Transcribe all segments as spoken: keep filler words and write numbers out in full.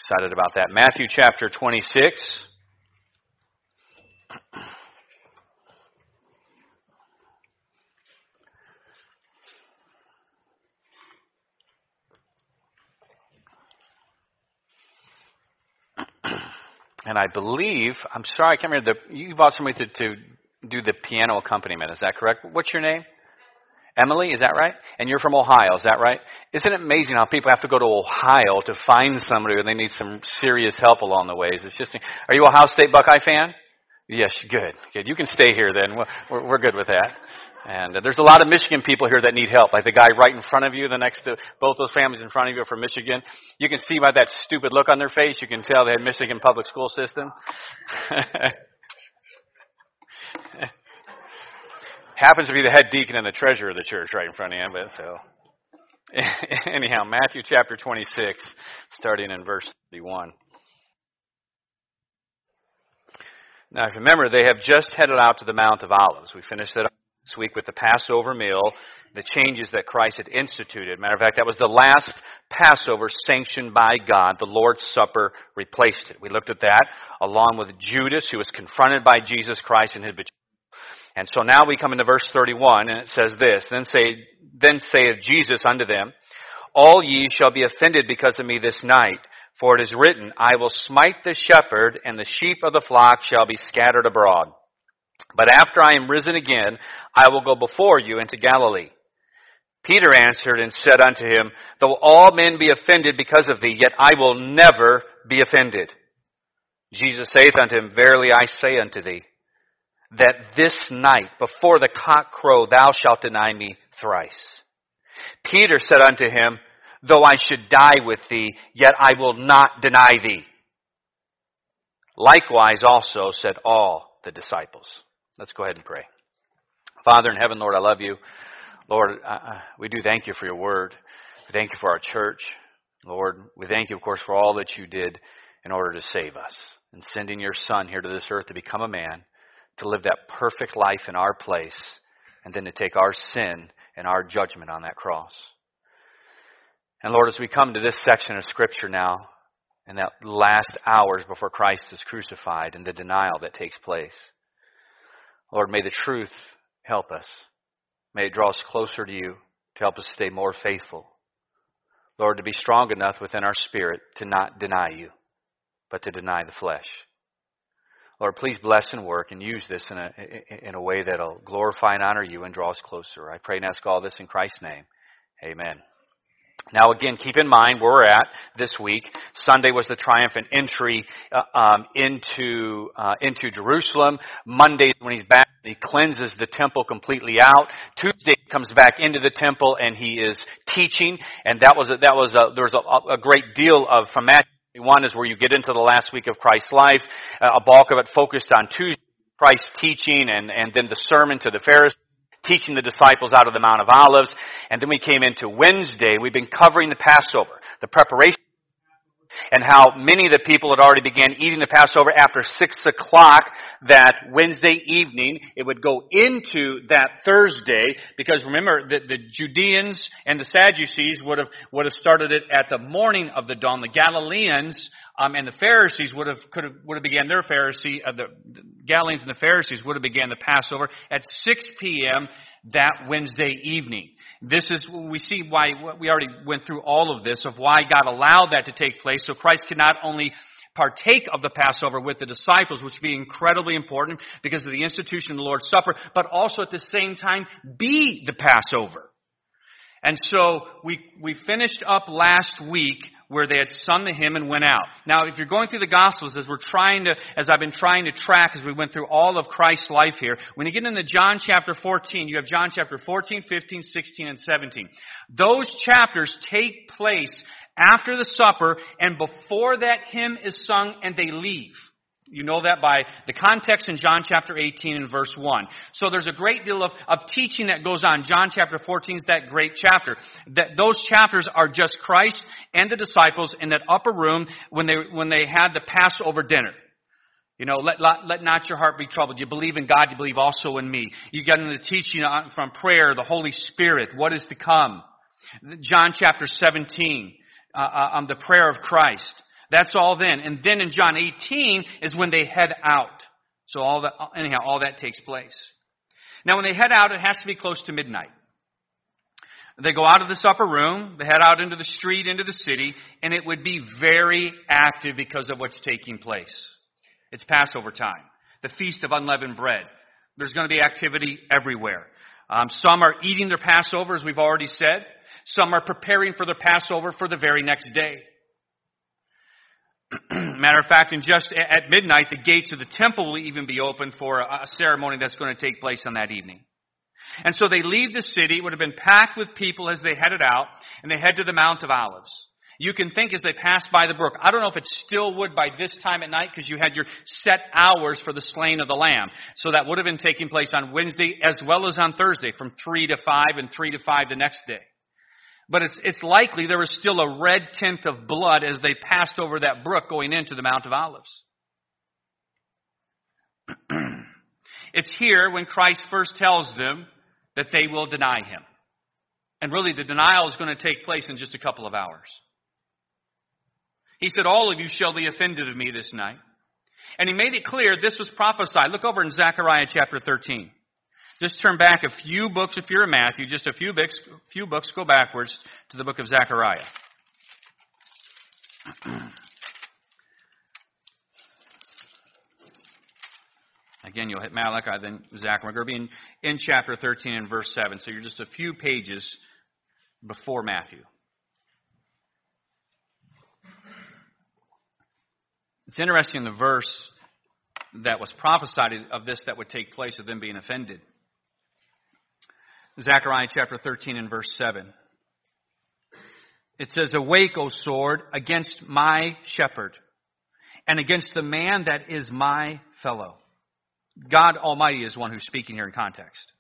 Excited about that. Matthew chapter twenty-six. And I believe, I'm sorry, I can't remember, the, you bought somebody to, to do the piano accompaniment, is that correct? What's your name? Emily, is that right? And you're from Ohio, is that right? Isn't it amazing how people have to go to Ohio to find somebody when they need some serious help along the ways? It's just, are you a Ohio State Buckeye fan? Yes, good. Good. You can stay here then. We're, we're good with that. And uh, there's a lot of Michigan people here that need help. Like the guy right in front of you, the next to both those families in front of you are from Michigan. You can see by that stupid look on their face, you can tell they had Michigan public school system. Happens to be the head deacon and the treasurer of the church right in front of you. But so, anyhow, Matthew chapter twenty-six, starting in verse thirty-one. Now, remember, they have just headed out to the Mount of Olives. We finished that up this week with the Passover meal, the changes that Christ had instituted. Matter of fact, that was the last Passover sanctioned by God. The Lord's Supper replaced it. We looked at that along with Judas, who was confronted by Jesus Christ in his betrayal. And so now we come into verse thirty-one, and it says this, Then say, then saith Jesus unto them, All ye shall be offended because of me this night. For it is written, I will smite the shepherd, and the sheep of the flock shall be scattered abroad. But after I am risen again, I will go before you into Galilee. Peter answered and said unto him, Though all men be offended because of thee, yet I will never be offended. Jesus saith unto him, Verily I say unto thee, that this night, before the cock crow, thou shalt deny me thrice. Peter said unto him, Though I should die with thee, yet I will not deny thee. Likewise also said all the disciples. Let's go ahead and pray. Father in heaven, Lord, I love you. Lord, uh, we do thank you for your word. We thank you for our church. Lord, we thank you, of course, for all that you did in order to save us. And sending your Son here to this earth to become a man, to live that perfect life in our place, and then to take our sin and our judgment on that cross. And Lord, as we come to this section of Scripture now, in that last hours before Christ is crucified and the denial that takes place, Lord, may the truth help us. May it draw us closer to you to help us stay more faithful. Lord, to be strong enough within our spirit to not deny you, but to deny the flesh. Lord, please bless and work and use this in a, in a way that will glorify and honor you and draw us closer. I pray and ask all this in Christ's name. Amen. Now, again, keep in mind where we're at this week. Sunday was the triumphant entry uh, um, into uh, into Jerusalem. Monday, when he's back, he cleanses the temple completely out. Tuesday, he comes back into the temple and he is teaching. And that was a, that was a, there was a, a great deal of from Matthew one is where you get into the last week of Christ's life. Uh, a bulk of it focused on Tuesday, Christ's teaching, and and then the sermon to the Pharisees, teaching the disciples out of the Mount of Olives. And then we came into Wednesday. We've been covering the Passover, the preparation, and how many of the people had already began eating the Passover after six o'clock that Wednesday evening. It would go into that Thursday, because remember, the, the Judeans and the Sadducees would have would have started it at the morning of the dawn. The Galileans um, and the Pharisees would have could have would have began their Pharisee uh, the, the Galileans and the Pharisees would have began the Passover at six p.m. that Wednesday evening. This is, we see why, we already went through all of this, of why God allowed that to take place, so Christ could not only partake of the Passover with the disciples, which would be incredibly important because of the institution of the Lord's Supper, but also at the same time be the Passover. And so we we finished up last week where they had sung the hymn and went out. Now, if you're going through the Gospels, as we're trying to, as I've been trying to track as we went through all of Christ's life here, when you get into John chapter fourteen, you have John chapter fourteen, fifteen, sixteen, and seventeen. Those chapters take place after the supper and before that hymn is sung and they leave. You know that by the context in John chapter eighteen and verse one. So there's a great deal of, of teaching that goes on. John chapter fourteen is that great chapter. That those chapters are just Christ and the disciples in that upper room when they when they had the Passover dinner. You know, let, let, let not your heart be troubled. You believe in God, you believe also in me. You get into the teaching on, from prayer, the Holy Spirit, what is to come. John chapter seventeen, uh, uh, um, the prayer of Christ. That's all then. And then in John eighteen is when they head out. So all that, anyhow, all that takes place. Now when they head out, it has to be close to midnight. They go out of this upper room, they head out into the street, into the city, and it would be very active because of what's taking place. It's Passover time, the Feast of Unleavened Bread. There's going to be activity everywhere. Um, some are eating their Passover, as we've already said. Some are preparing for their Passover for the very next day. Matter of fact, in just at midnight, the gates of the temple will even be open for a ceremony that's going to take place on that evening. And so they leave the city. It would have been packed with people as they headed out, and they head to the Mount of Olives. You can think as they pass by the brook. I don't know if it still would by this time at night because you had your set hours for the slaying of the lamb. So that would have been taking place on Wednesday as well as on Thursday from three to five and three to five the next day. But it's, it's likely there was still a red tint of blood as they passed over that brook going into the Mount of Olives. It's here when Christ first tells them that they will deny him. And really the denial is going to take place in just a couple of hours. He said, all of you shall be offended of me this night. And he made it clear this was prophesied. Look over in Zechariah chapter thirteen. Just turn back a few books if you're in Matthew, just a few books, few books, go backwards to the book of Zechariah. Again, you'll hit Malachi, then Zechariah. We're going to be in, in chapter thirteen and verse seven, so you're just a few pages before Matthew. It's interesting, the verse that was prophesied of this that would take place of them being offended. Zechariah chapter thirteen and verse seven. It says, awake, O sword, against my shepherd, and against the man that is my fellow. God Almighty is one who's speaking here in context.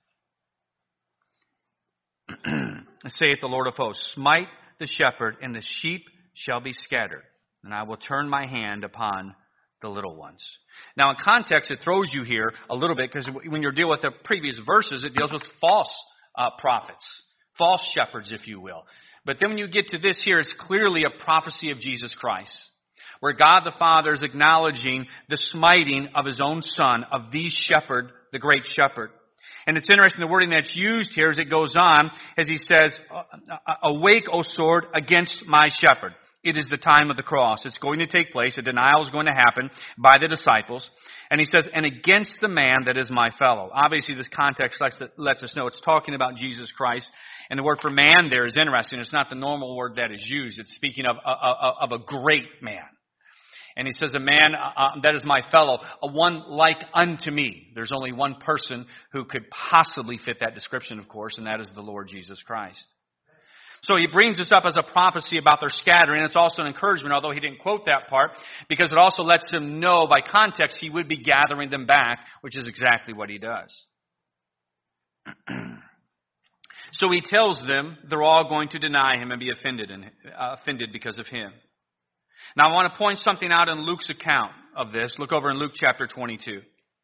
Saith the Lord of hosts, smite the shepherd, and the sheep shall be scattered, and I will turn my hand upon the little ones. Now in context, it throws you here a little bit, because when you're dealing with the previous verses, it deals with false uh, prophets, false shepherds, if you will. But then when you get to this here, it's clearly a prophecy of Jesus Christ, where God the Father is acknowledging the smiting of his own Son, of the shepherd, the great shepherd. And it's interesting, the wording that's used here as it goes on, as he says, awake, O sword, against my shepherd. It is the time of the cross. It's going to take place. A denial is going to happen by the disciples. And he says, and against the man that is my fellow. Obviously, this context lets, lets us know it's talking about Jesus Christ. And the word for man there is interesting. It's not the normal word that is used. It's speaking of, of, of a great man. And he says, a man uh, that is my fellow, a one like unto me. There's only one person who could possibly fit that description, of course, and that is the Lord Jesus Christ. So he brings this up as a prophecy about their scattering. It's also an encouragement, although he didn't quote that part, because it also lets them know by context he would be gathering them back, which is exactly what he does. So he tells them they're all going to deny him and be offended, and, uh, offended because of him. Now I want to point something out in Luke's account of this. Look over in Luke chapter twenty-two.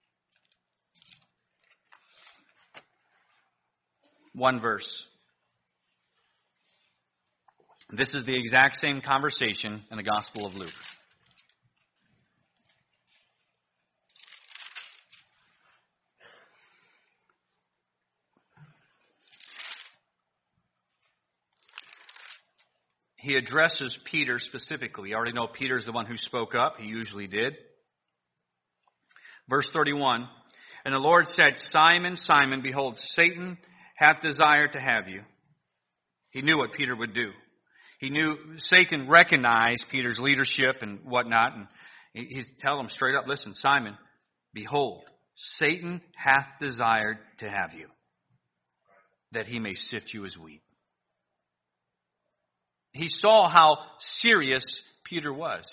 One verse. This is the exact same conversation in the Gospel of Luke. He addresses Peter specifically. You already know Peter's the one who spoke up. He usually did. Verse thirty-one. And the Lord said, Simon, Simon, behold, Satan hath desired to have you. He knew what Peter would do. He knew Satan recognized Peter's leadership and whatnot. And he's telling him straight up, listen, Simon, behold, Satan hath desired to have you, that he may sift you as wheat. He saw how serious Peter was.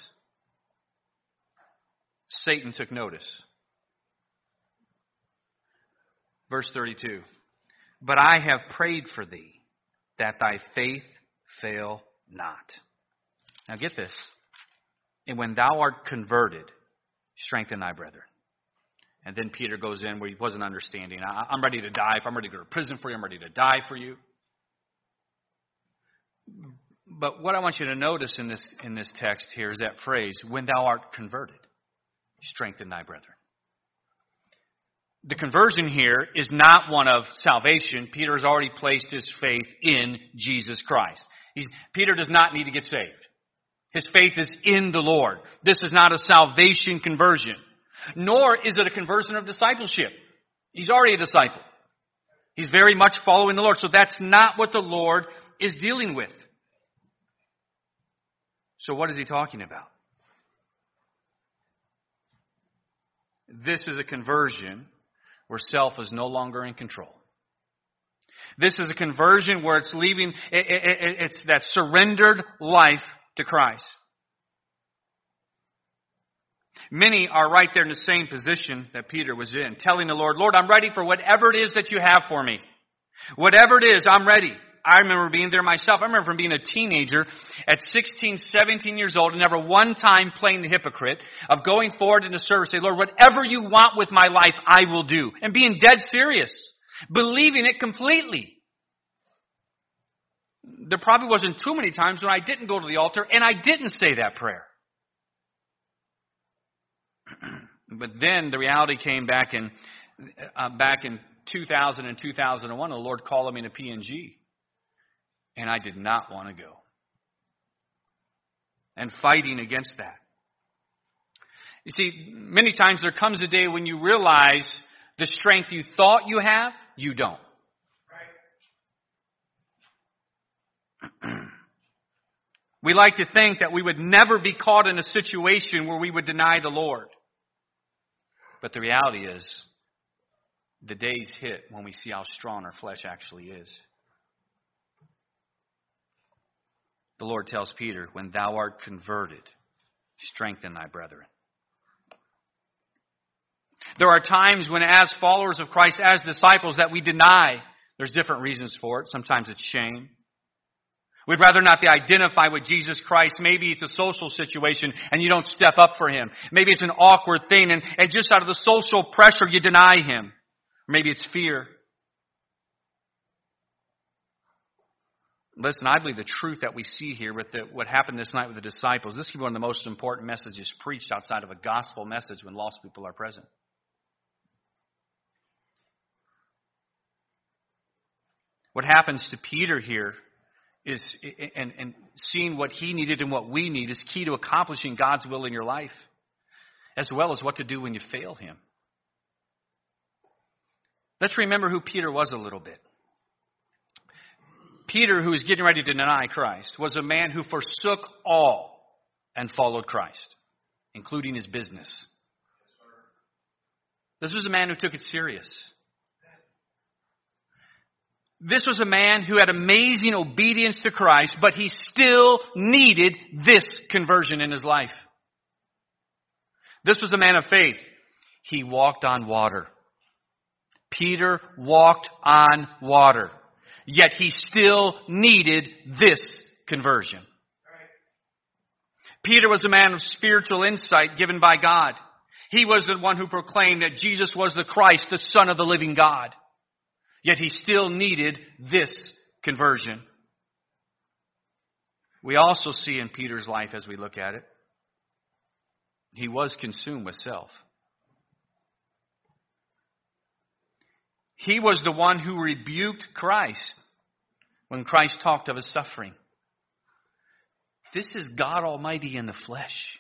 Satan took notice. Verse thirty-two. But I have prayed for thee, that thy faith fail not. Now get this. And when thou art converted, strengthen thy brethren. And then Peter goes in where he wasn't understanding. I, I'm ready to die. If I'm ready to go to prison for you, I'm ready to die for you. But what I want you to notice in this in this text here is that phrase, when thou art converted, strengthen thy brethren. The conversion here is not one of salvation. Peter has already placed his faith in Jesus Christ. He's, Peter does not need to get saved. His faith is in the Lord. This is not a salvation conversion, nor is it a conversion of discipleship. He's already a disciple. He's very much following the Lord. So that's not what the Lord is dealing with. So what is he talking about? This is a conversion where self is no longer in control. This is a conversion where it's leaving, it's that surrendered life to Christ. Many are right there in the same position that Peter was in, telling the Lord, Lord, I'm ready for whatever it is that you have for me. Whatever it is, I'm ready. I remember being there myself. I remember from being a teenager at sixteen, seventeen years old and never one time playing the hypocrite of going forward in the service, say, Lord, whatever you want with my life, I will do. And being dead serious, believing it completely. There probably wasn't too many times when I didn't go to the altar and I didn't say that prayer. But then the reality came back in uh, back in two thousand and two thousand one. The Lord called me to P N G. And I did not want to go. And fighting against that. You see, many times there comes a day when you realize the strength you thought you have, you don't. Right. We like to think that we would never be caught in a situation where we would deny the Lord. But the reality is, the days hit when we see how strong our flesh actually is. The Lord tells Peter, when thou art converted, strengthen thy brethren. There are times when as followers of Christ, as disciples, that we deny. There's different reasons for it. Sometimes it's shame. We'd rather not identify with Jesus Christ. Maybe it's a social situation and you don't step up for Him. Maybe it's an awkward thing and, and just out of the social pressure you deny Him. Maybe it's fear. Listen, I believe the truth that we see here with the, what happened this night with the disciples, this is one of the most important messages preached outside of a gospel message when lost people are present. What happens to Peter here is, and, and seeing what he needed and what we need is key to accomplishing God's will in your life, as well as what to do when you fail Him. Let's remember who Peter was a little bit. Peter, who was getting ready to deny Christ, was a man who forsook all and followed Christ, including his business. This was a man who took it serious. This was a man who had amazing obedience to Christ, but he still needed this conversion in his life. This was a man of faith. He walked on water. Peter walked on water. Yet he still needed this conversion. Peter was a man of spiritual insight given by God. He was the one who proclaimed that Jesus was the Christ, the Son of the living God. Yet he still needed this conversion. We also see in Peter's life as we look at it, he was consumed with self. He was the one who rebuked Christ when Christ talked of His suffering. This is God Almighty in the flesh.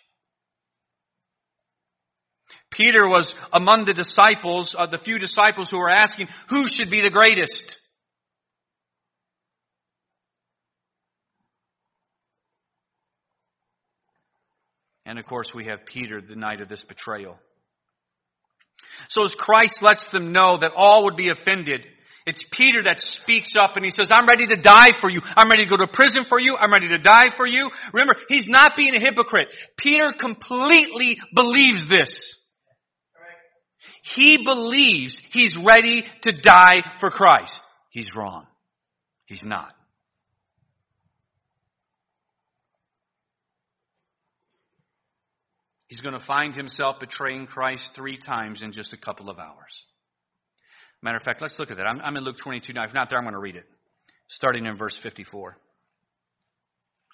Peter was among the disciples, uh, the few disciples who were asking, who should be the greatest? And of course we have Peter the night of this betrayal. So as Christ lets them know that all would be offended, it's Peter that speaks up and he says, I'm ready to die for you. I'm ready to go to prison for you. I'm ready to die for you. Remember, he's not being a hypocrite. Peter completely believes this. He believes he's ready to die for Christ. He's wrong. He's not. He's going to find himself betraying Christ three times in just a couple of hours. Matter of fact, let's look at that. I'm, I'm in Luke twenty-two now. If not there, I'm going to read it. Starting in verse fifty-four.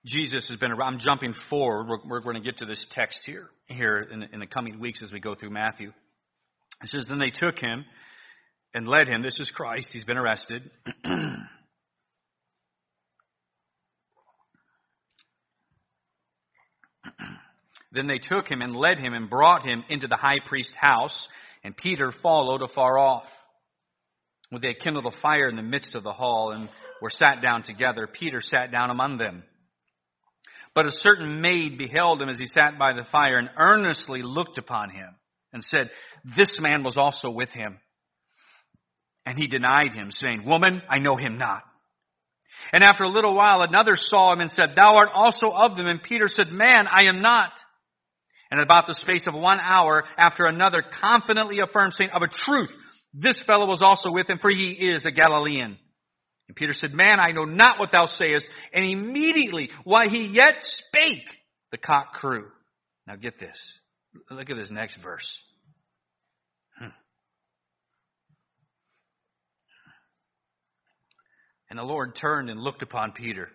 Jesus has been around. I'm jumping forward. We're, we're going to get to this text here, here in, in the coming weeks as we go through Matthew. It says, then they took him and led him. This is Christ. He's been arrested. Then they took him and led him and brought him into the high priest's house, and Peter followed afar off. When they had kindled a fire in the midst of the hall and were sat down together, Peter sat down among them. But a certain maid beheld him as he sat by the fire and earnestly looked upon him and said, this man was also with him. And he denied him, saying, woman, I know him not. And after a little while, another saw him and said, thou art also of them. And Peter said, man, I am not. And about the space of one hour, after another confidently affirmed, saying, of a truth, this fellow was also with him, for he is a Galilean. And Peter said, man, I know not what thou sayest. And immediately, while he yet spake, the cock crew. Now get this. Look at this next verse. Hmm. And the Lord turned and looked upon Peter.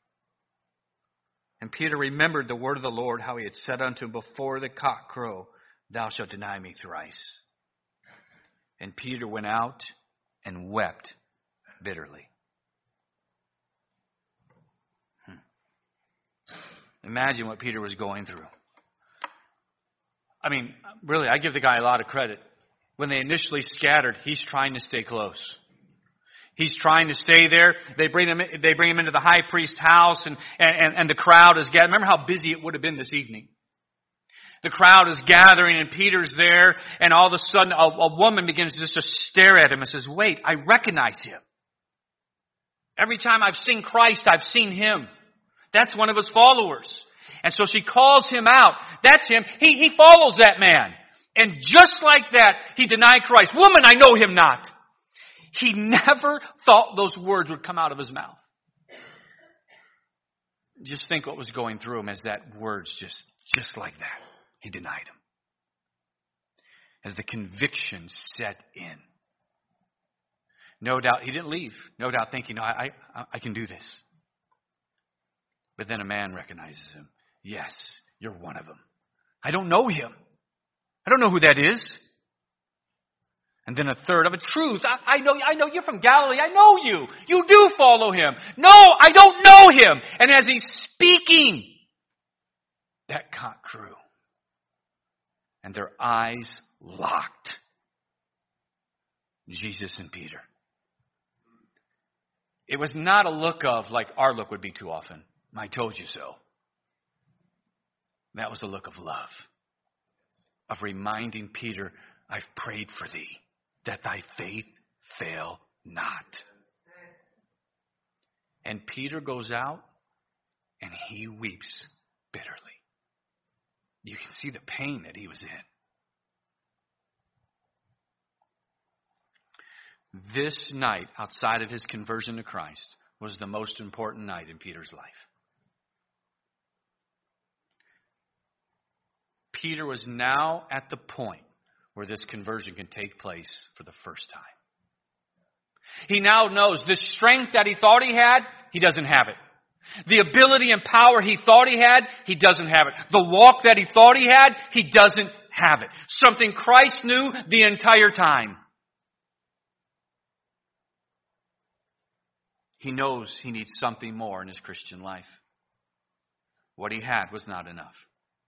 And Peter remembered the word of the Lord, how he had said unto him, before the cock crow, thou shalt deny me thrice. And Peter went out and wept bitterly. Hmm. Imagine what Peter was going through. I mean, really, I give the guy a lot of credit. When they initially scattered, he's trying to stay close. He's trying to stay there. They bring him, they bring him into the high priest's house, and, and, and the crowd is gathering. Remember how busy it would have been this evening. The crowd is gathering, and Peter's there, and all of a sudden a, a woman begins just to stare at him and says, wait, I recognize him. Every time I've seen Christ, I've seen him. That's one of his followers. And so she calls him out. That's him. He, he follows that man. And just like that, he denied Christ. Woman, I know him not. He never thought those words would come out of his mouth. Just think what was going through him as that words just, just like that. He denied him. As the conviction set in. No doubt, he didn't leave. No doubt thinking, no, I, I, I can do this. But then a man recognizes him. Yes, you're one of them. I don't know him. I don't know who that is. And then a third of a truth. I, I know, I know you're from Galilee. I know you. You do follow him. No, I don't know him. And as he's speaking, that cock crew. And their eyes locked. Jesus and Peter. It was not a look of like our look would be too often. I told you so. That was a look of love. Of reminding Peter, I've prayed for thee, that thy faith fail not. And Peter goes out and he weeps bitterly. You can see the pain that he was in. This night, outside of his conversion to Christ, was the most important night in Peter's life. Peter was now at the point where this conversion can take place for the first time. He now knows the strength that he thought he had, he doesn't have it. The ability and power he thought he had, he doesn't have it. The walk that he thought he had, he doesn't have it. Something Christ knew the entire time. He knows he needs something more in his Christian life. What he had was not enough.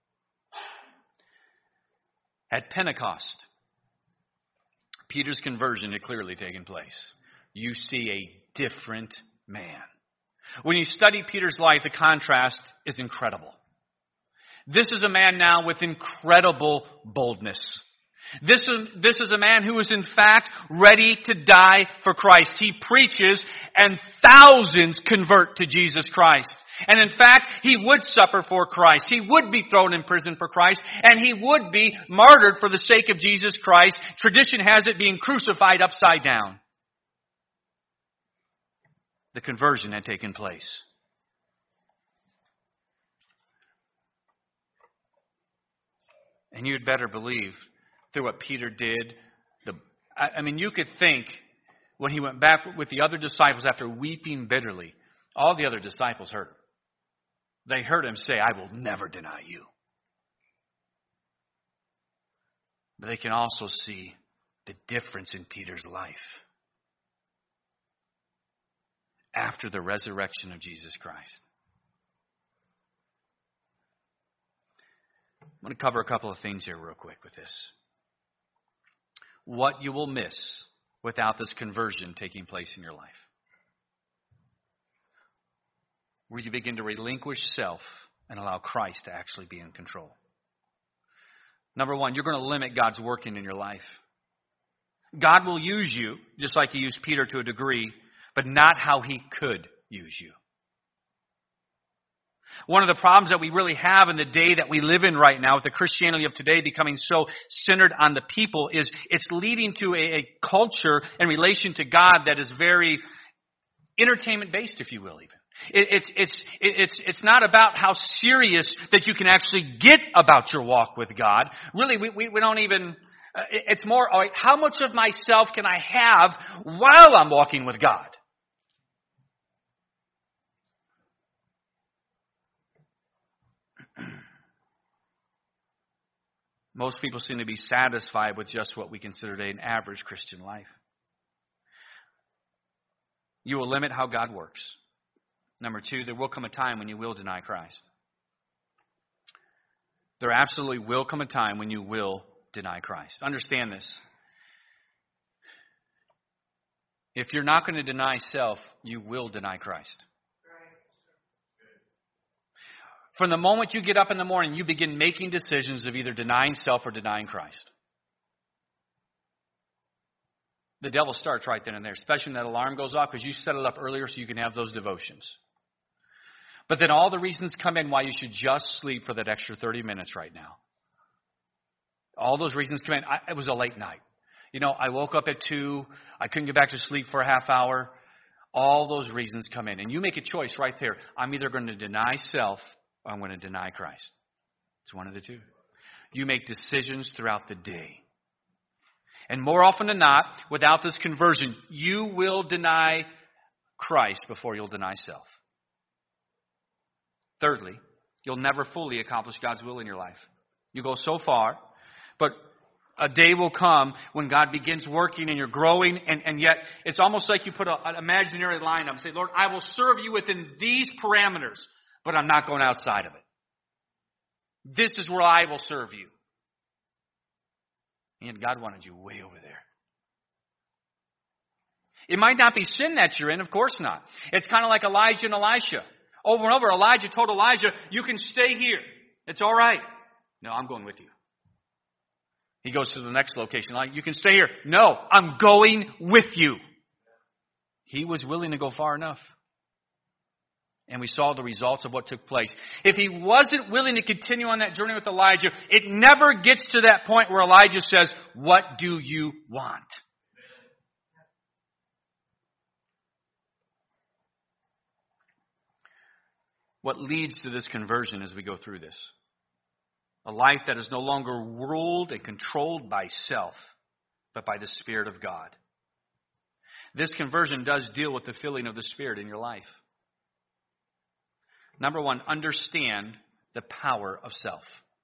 At Pentecost, Peter's conversion had clearly taken place. You see a different man. When you study Peter's life, the contrast is incredible. This is a man now with incredible boldness. This is, this is a man who is in fact ready to die for Christ. He preaches and thousands convert to Jesus Christ. And in fact, he would suffer for Christ. He would be thrown in prison for Christ. And he would be martyred for the sake of Jesus Christ. Tradition has it being crucified upside down. The conversion had taken place. And you'd better believe through what Peter did. The, I, I mean, you could think when he went back with the other disciples after weeping bitterly, all the other disciples heard him. They heard him say, I will never deny you. But they can also see the difference in Peter's life after the resurrection of Jesus Christ. I'm going to cover a couple of things here real quick with this. What you will miss without this conversion taking place in your life. Where you begin to relinquish self and allow Christ to actually be in control. Number one, you're going to limit God's working in your life. God will use you, just like He used Peter to a degree, but not how He could use you. One of the problems that we really have in the day that we live in right now with the Christianity of today becoming so centered on the people is it's leading to a, a culture in relation to God that is very entertainment based, if you will, even. It, it's, it's, it's, it's not about how serious that you can actually get about your walk with God. Really, we, we, we don't even, uh, it's more, all right, how much of myself can I have while I'm walking with God? Most people seem to be satisfied with just what we consider today an average Christian life. You will limit how God works. Number two, there will come a time when you will deny Christ. There absolutely will come a time when you will deny Christ. Understand this. If you're not going to deny self, you will deny Christ. From the moment you get up in the morning, you begin making decisions of either denying self or denying Christ. The devil starts right then and there, especially when that alarm goes off, because you set it up earlier so you can have those devotions. But then all the reasons come in why you should just sleep for that extra thirty minutes right now. All those reasons come in. I, it was a late night. You know, I woke up at two. I couldn't get back to sleep for a half hour. All those reasons come in. And you make a choice right there. I'm either going to deny self or I'm going to deny Christ. It's one of the two. You make decisions throughout the day. And more often than not, without this conversion, you will deny Christ before you'll deny self. Thirdly, you'll never fully accomplish God's will in your life. You go so far, but a day will come when God begins working and you're growing, and, and yet it's almost like you put a, an imaginary line up and say, Lord, I will serve you within these parameters, but I'm not going outside of it. This is where I will serve you. And God wanted you way over there. It might not be sin that you're in, of course not. It's kind of like Elijah and Elisha. Over and over, Elijah told Elijah, you can stay here. It's all right. No, I'm going with you. He goes to the next location. Like, you can stay here. No, I'm going with you. He was willing to go far enough. And we saw the results of what took place. If he wasn't willing to continue on that journey with Elijah, it never gets to that point where Elijah says, what do you want? What leads to this conversion as we go through this? A life that is no longer ruled and controlled by self, but by the Spirit of God. This conversion does deal with the filling of the Spirit in your life. Number one, understand the power of self.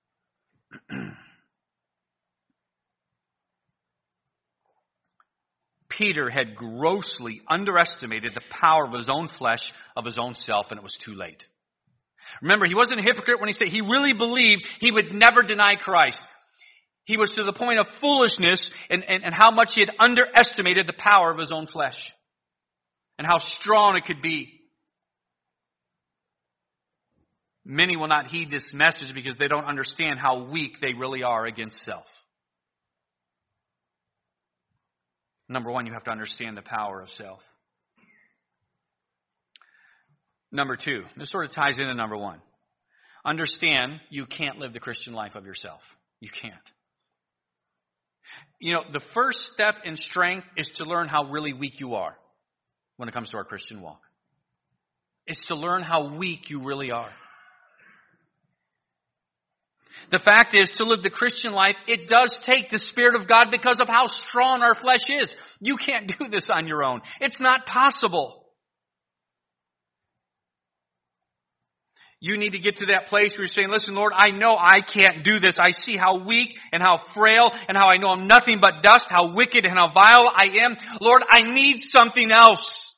Peter had grossly underestimated the power of his own flesh, of his own self, and it was too late. Remember, he wasn't a hypocrite when he said he really believed he would never deny Christ. He was to the point of foolishness and, and, and how much he had underestimated the power of his own flesh and how strong it could be. Many will not heed this message because they don't understand how weak they really are against self. Number one, you have to understand the power of self. Number two, this sort of ties into number one. Understand you can't live the Christian life of yourself. You can't. You know, the first step in strength is to learn how really weak you are when it comes to our Christian walk. It's to learn how weak you really are. The fact is, to live the Christian life, it does take the Spirit of God because of how strong our flesh is. You can't do this on your own. It's not possible. You need to get to that place where you're saying, listen, Lord, I know I can't do this. I see how weak and how frail and how I know I'm nothing but dust, how wicked and how vile I am. Lord, I need something else.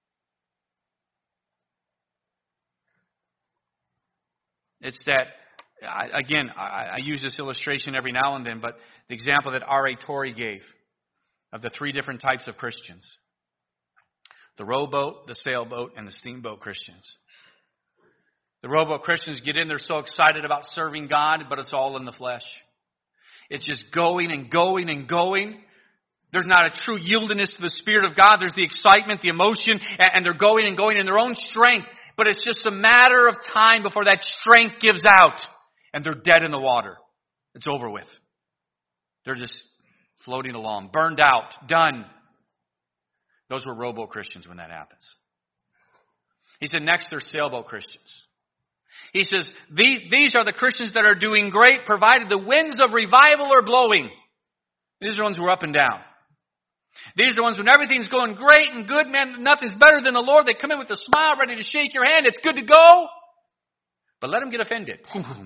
It's that, I, again, I, I use this illustration every now and then, but the example that R A Torrey gave of the three different types of Christians. The rowboat, the sailboat, and the steamboat Christians. The rowboat Christians get in, they're so excited about serving God, but it's all in the flesh. It's just going and going and going. There's not a true yieldedness to the Spirit of God. There's the excitement, the emotion, and they're going and going in their own strength. But it's just a matter of time before that strength gives out, and they're dead in the water. It's over with. They're just floating along, burned out, done. Those were rowboat Christians when that happens. He said, next, they're sailboat Christians. He says, these, these are the Christians that are doing great, provided the winds of revival are blowing. These are the ones who are up and down. These are the ones when everything's going great and good, man, nothing's better than the Lord. They come in with a smile, ready to shake your hand. It's good to go. But let them get offended.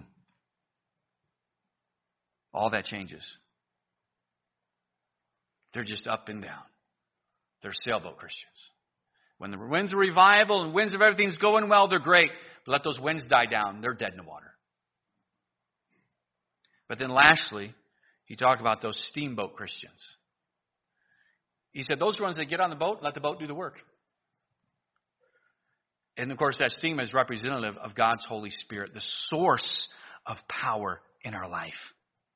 All that changes. They're just up and down. They're sailboat Christians. When the winds of revival and winds of everything's going well, they're great. But let those winds die down. They're dead in the water. But then lastly, he talked about those steamboat Christians. He said those are ones that get on the boat, let the boat do the work. And of course, that steam is representative of God's Holy Spirit, the source of power in our life.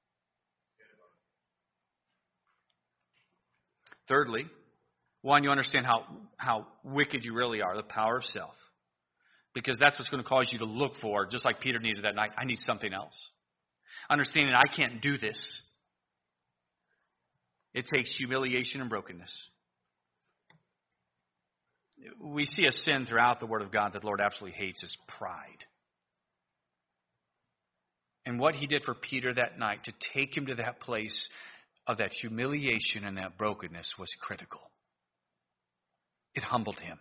Thirdly, one, you understand how, how wicked you really are, the power of self. Because that's what's going to cause you to look for, just like Peter needed that night, I need something else. Understanding I can't do this. It takes humiliation and brokenness. We see a sin throughout the Word of God that the Lord absolutely hates is pride. And what he did for Peter that night to take him to that place of that humiliation and that brokenness was critical. It humbled him.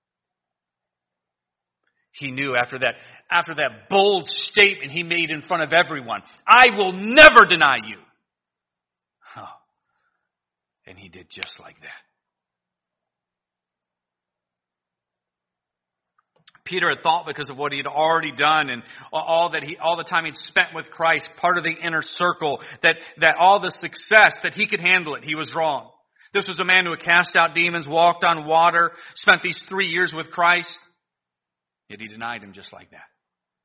He knew after that, after that bold statement he made in front of everyone, I will never deny you. Oh. And he did just like that. Peter had thought, because of what he had already done and all that he, all the time he'd spent with Christ, part of the inner circle, that, that all the success, that he could handle it. He was wrong. This was a man who had cast out demons, walked on water, spent these three years with Christ. Yet he denied him just like that.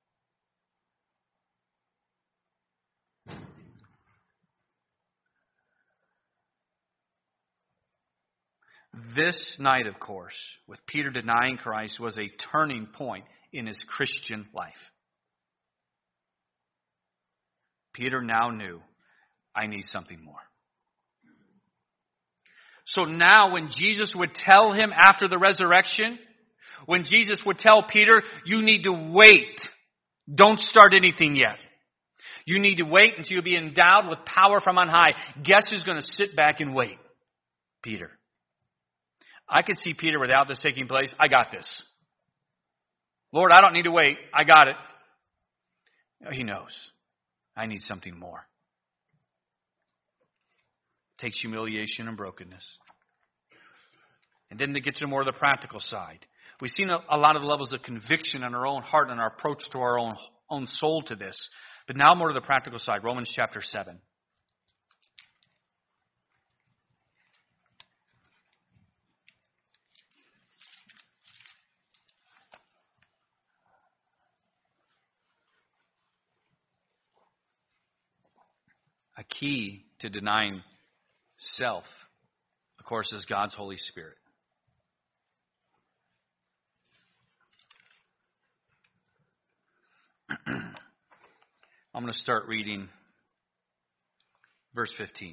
This night, of course, with Peter denying Christ, was a turning point in his Christian life. Peter now knew, I need something more. So now when Jesus would tell him after the resurrection, when Jesus would tell Peter, you need to wait. Don't start anything yet. You need to wait until you be endowed with power from on high. Guess who's going to sit back and wait? Peter. I could see Peter without this taking place. I got this. Lord, I don't need to wait. I got it. He knows. I need something more. It takes humiliation and brokenness. And then to get to more of the practical side. We've seen a, a lot of the levels of conviction in our own heart and our approach to our own, own soul to this. But now more to the practical side. Romans chapter seven. A key to denying self, of course, is God's Holy Spirit. I'm going to start reading verse fifteen.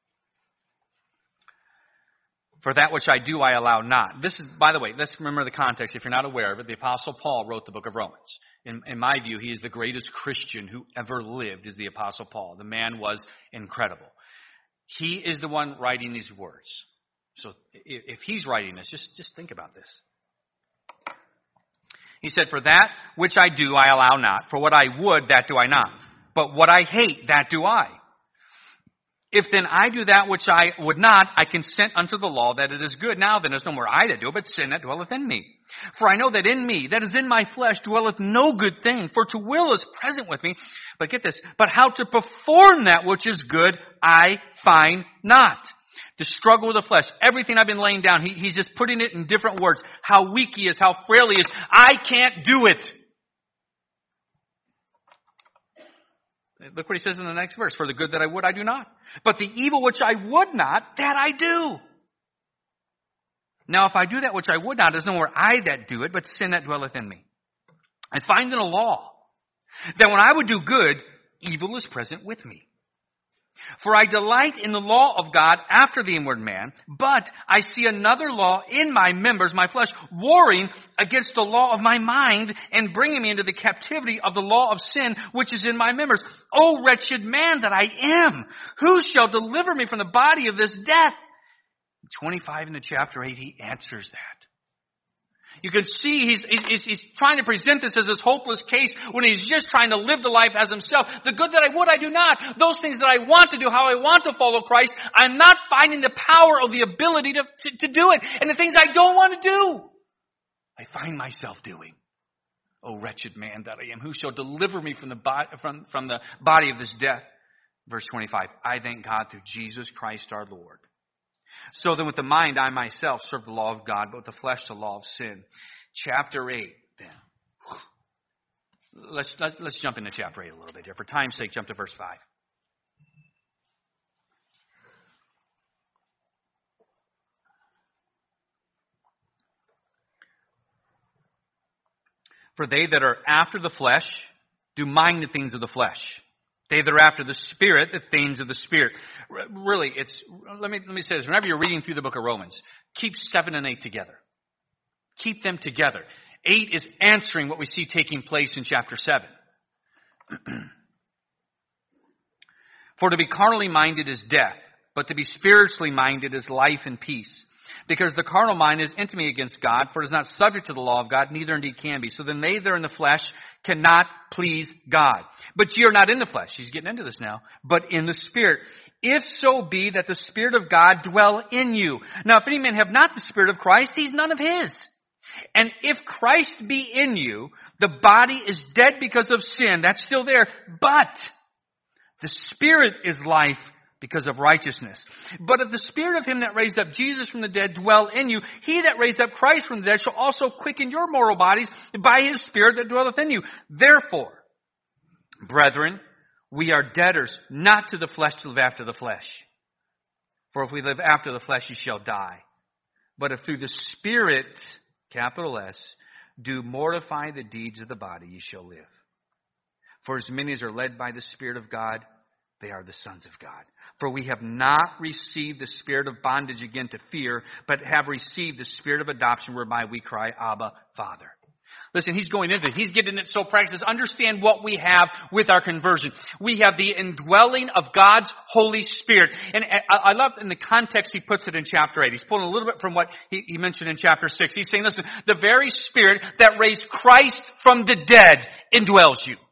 For that which I do, I allow not. This is, by the way, let's remember the context. If you're not aware of it, the Apostle Paul wrote the book of Romans. In, in my view, he is the greatest Christian who ever lived, is the Apostle Paul. The man was incredible. He is the one writing these words. So if he's writing this, just, just think about this. He said, for that which I do, I allow not. For what I would, that do I not. But what I hate, that do I. If then I do that which I would not, I consent unto the law that it is good. Now then, there's no more I that do it, but sin that dwelleth in me. For I know that in me, that is in my flesh, dwelleth no good thing. For to will is present with me. But get this, but how to perform that which is good, I find not. The struggle with the flesh, everything I've been laying down, he, he's just putting it in different words. How weak he is, how frail he is. I can't do it. Look what he says in the next verse. For the good that I would, I do not. But the evil which I would not, that I do. Now if I do that which I would not, there's no more I that do it, but sin that dwelleth in me. I find in a law that when I would do good, evil is present with me. For I delight in the law of God after the inward man, but I see another law in my members, my flesh, warring against the law of my mind and bringing me into the captivity of the law of sin, which is in my members. O wretched man that I am, who shall deliver me from the body of this death? twenty-five into chapter eight, he answers that. You can see he's, he's, he's trying to present this as this hopeless case when he's just trying to live the life as himself. The good that I would, I do not. Those things that I want to do, how I want to follow Christ, I'm not finding the power or the ability to, to, to do it. And the things I don't want to do, I find myself doing. O wretched man that I am, who shall deliver me from the, body, from, from the body of this death? Verse twenty-five, I thank God through Jesus Christ our Lord. So then with the mind, I myself serve the law of God, but with the flesh, the law of sin. Chapter eight, then. Let's, let's, let's jump into chapter eight a little bit here. For time's sake, jump to verse five. For they that are after the flesh do mind the things of the flesh. They that are after the Spirit, the things of the Spirit. Really, it's, let me, let me say this. Whenever you're reading through the book of Romans, keep seven and eight together. Keep them together. Eight is answering what we see taking place in chapter seven. For to be carnally minded is death, but to be spiritually minded is life and peace. Because the carnal mind is enmity against God, for it is not subject to the law of God, neither indeed can be. So then they that are in the flesh cannot please God. But ye are not in the flesh. He's getting into this now. But in the Spirit. If so be that the Spirit of God dwell in you. Now if any man have not the Spirit of Christ, he's none of his. And if Christ be in you, the body is dead because of sin. That's still there. But the Spirit is life because of righteousness. But if the Spirit of him that raised up Jesus from the dead dwell in you, he that raised up Christ from the dead shall also quicken your mortal bodies by his Spirit that dwelleth in you. Therefore, brethren, we are debtors, not to the flesh to live after the flesh. For if we live after the flesh, ye shall die. But if through the Spirit, capital S, do mortify the deeds of the body, ye shall live. For as many as are led by the Spirit of God, they are the sons of God. For we have not received the spirit of bondage again to fear, but have received the spirit of adoption whereby we cry, Abba, Father. Listen, he's going into it. He's getting it so practical. Understand what we have with our conversion. We have the indwelling of God's Holy Spirit. And I love in the context he puts it in chapter eight. He's pulling a little bit from what he, he mentioned in chapter six. He's saying, listen, the very Spirit that raised Christ from the dead indwells you.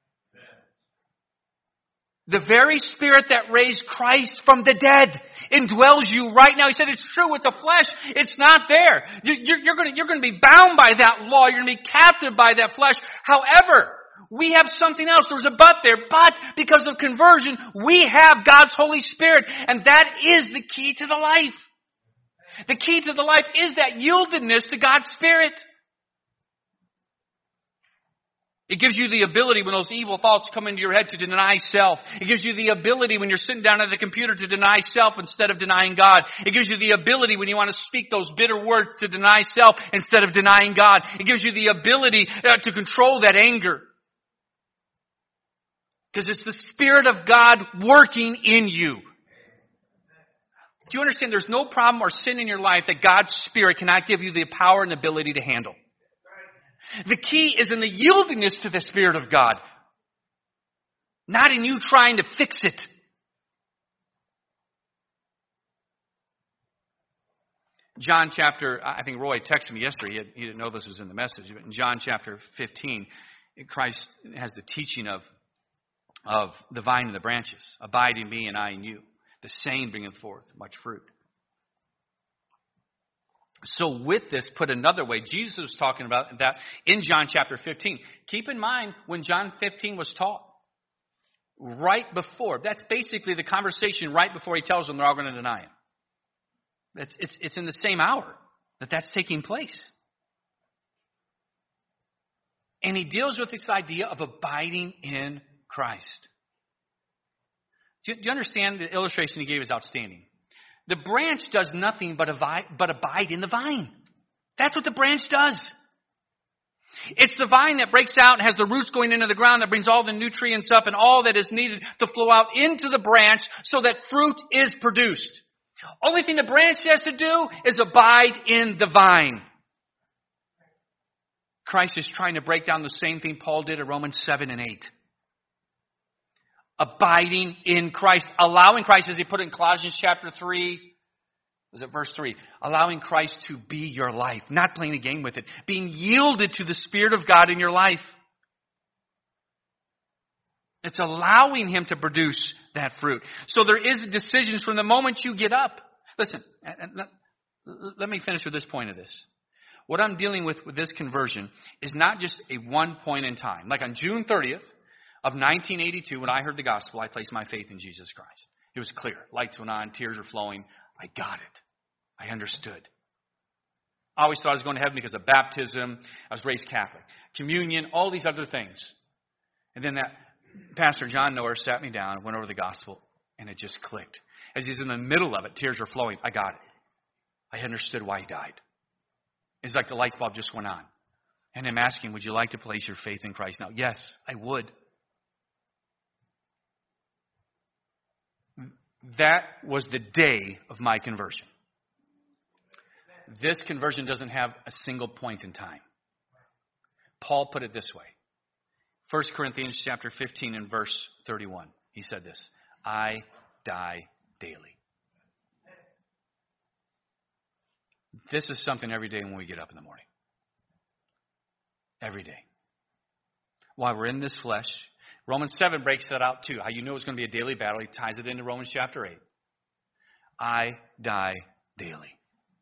The very Spirit that raised Christ from the dead indwells you right now. He said it's true with the flesh. It's not there. You're, you're going to, you're going to be bound by that law. You're going to be captive by that flesh. However, we have something else. There's a but there. But because of conversion, we have God's Holy Spirit. And that is the key to the life. The key to the life is that yieldedness to God's Spirit. It gives you the ability when those evil thoughts come into your head to deny self. It gives you the ability when you're sitting down at the computer to deny self instead of denying God. It gives you the ability when you want to speak those bitter words to deny self instead of denying God. It gives you the ability uh, to control that anger. Because it's the Spirit of God working in you. Do you understand there's no problem or sin in your life that God's Spirit cannot give you the power and ability to handle? The key is in the yieldingness to the Spirit of God. Not in you trying to fix it. John chapter, I think Roy texted me yesterday. He, had, he didn't know this was in the message. But in John chapter fifteen, Christ has the teaching of, of the vine and the branches. Abide in me and I in you. The same bringeth forth much fruit. So with this, put another way, Jesus was talking about that in John chapter fifteen. Keep in mind when John fifteen was taught. Right before. That's basically the conversation right before he tells them they're all going to deny him. It's, it's, it's in the same hour that that's taking place. And he deals with this idea of abiding in Christ. Do you, do you understand the illustration he gave is outstanding? The branch does nothing but abide, but abide in the vine. That's what the branch does. It's the vine that breaks out and has the roots going into the ground that brings all the nutrients up and all that is needed to flow out into the branch so that fruit is produced. Only thing the branch has to do is abide in the vine. Christ is trying to break down the same thing Paul did in Romans seven and eight. Abiding in Christ. Allowing Christ, as he put it in Colossians chapter three, was it verse three? Allowing Christ to be your life. Not playing a game with it. Being yielded to the Spirit of God in your life. It's allowing him to produce that fruit. So there is decisions from the moment you get up. Listen, let me finish with this point of this. What I'm dealing with with this conversion is not just a one point in time. Like on June thirtieth of nineteen eighty-two, when I heard the gospel, I placed my faith in Jesus Christ. It was clear. Lights went on, tears were flowing. I got it. I understood. I always thought I was going to heaven because of baptism. I was raised Catholic. Communion, all these other things. And then that Pastor John Noer sat me down and went over the gospel, and it just clicked. As he's in the middle of it, tears were flowing. I got it. I understood why he died. It's like the light bulb just went on. And I'm asking, would you like to place your faith in Christ now? Yes, I would. That was the day of my conversion. This conversion doesn't have a single point in time. Paul put it this way. First Corinthians chapter fifteen and verse thirty-one. He said this, I die daily. This is something every day when we get up in the morning. Every day. While we're in this flesh, Romans seven breaks that out too. How you know it's going to be a daily battle. He ties it into Romans chapter eight. I die daily.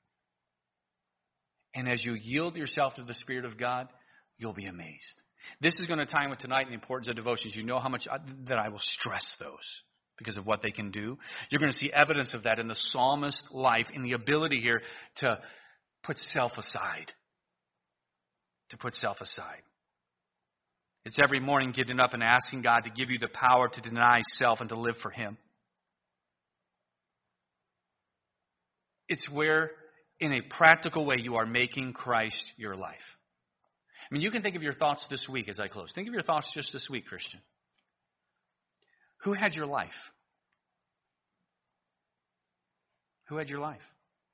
And as you yield yourself to the Spirit of God, you'll be amazed. This is going to tie in with tonight and the importance of devotions. You know how much I, that I will stress those because of what they can do. You're going to see evidence of that in the psalmist's life, in the ability here to put self aside. To put self aside. It's every morning getting up and asking God to give you the power to deny self and to live for Him. It's where, in a practical way, you are making Christ your life. I mean, you can think of your thoughts this week as I close. Think of your thoughts just this week, Christian. Who had your life? Who had your life?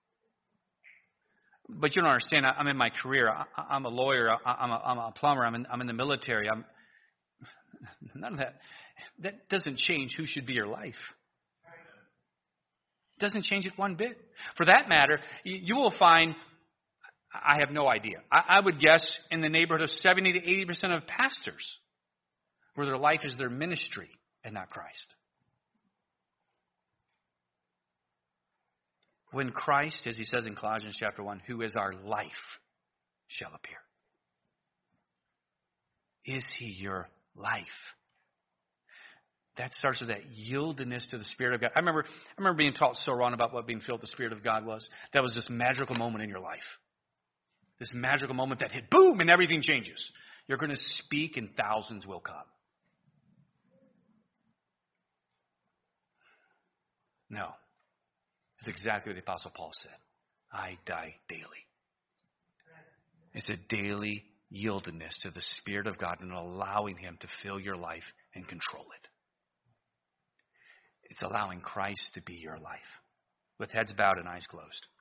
But you don't understand. I'm in my career. I'm a lawyer. I'm a, I'm a plumber. I'm in, I'm in the military. I'm none of that. That doesn't change who should be your life. It doesn't change it one bit. For that matter, you will find, I have no idea. I, I would guess in the neighborhood of seventy to eighty percent of pastors where their life is their ministry and not Christ. When Christ, as he says in Colossians chapter one, who is our life, shall appear. Is he your life? That starts with that yieldedness to the Spirit of God. I remember, I remember being taught so wrong about what being filled with the Spirit of God was. That was this magical moment in your life. This magical moment that hit boom and everything changes. You're going to speak and thousands will come. No. It's exactly what the Apostle Paul said. I die daily. It's a daily yieldedness to the Spirit of God and allowing Him to fill your life and control it. It's allowing Christ to be your life. With heads bowed and eyes closed.